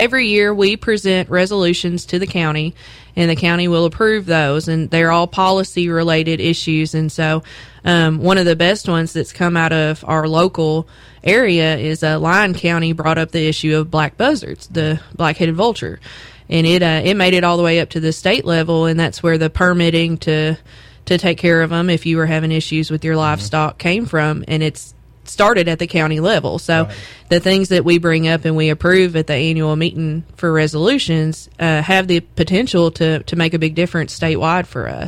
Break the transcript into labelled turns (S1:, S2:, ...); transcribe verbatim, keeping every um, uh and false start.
S1: every year we present resolutions to the county, and the county will approve those, and they're all policy-related issues. And so um, one of the best ones that's come out of our local area is uh, Lyon County brought up the issue of black buzzards, the black-headed vulture. And it uh, it made it all the way up to the state level, and that's where the permitting to to take care of them if you were having issues with your livestock mm-hmm. came from, and it's started at the county level. So right. the things that we bring up and we approve at the annual meeting for resolutions uh, have the potential to, to make a big difference statewide for us.